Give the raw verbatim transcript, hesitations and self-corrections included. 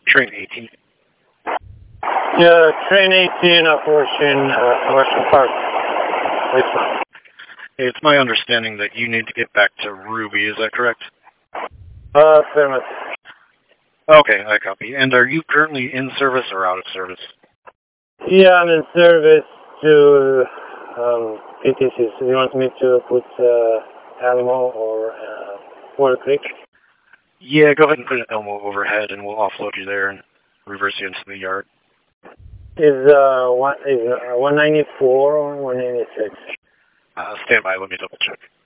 Train eighteen. Yeah, train eighteen approaching uh, Western Park. Richmond. It's my understanding that you need to get back to Ruby, is that correct? Uh, affirmative. Okay, I copy. And are you currently in service or out of service? Yeah, I'm in service to um, P T C. So you want me to put uh, Elmo or uh, Water Creek? Yeah, go ahead and put an Elmo overhead and we'll offload you there and reverse you into the yard. Is uh one is uh, one ninety four or one ninety six? Uh, stand by, let me double check.